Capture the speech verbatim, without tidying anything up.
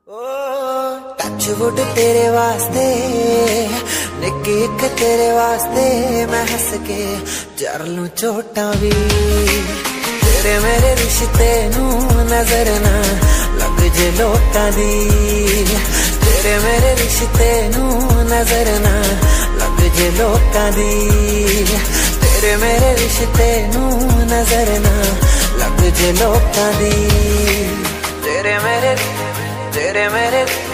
touch wood तेरे वास्ते निक्की एक तेरे वास्ते मैं हस के जर लूं चोटां भी तेरे मेरे रिश्ते नू नजर ना लग जे लोकां दी तेरे मेरे रिश्ते नू नजर ना लग जे लोकां दी तेरे मेरे रिश्ते नू नजर ना लग जे लोकां दी तेरे मेरे तेरे मेरे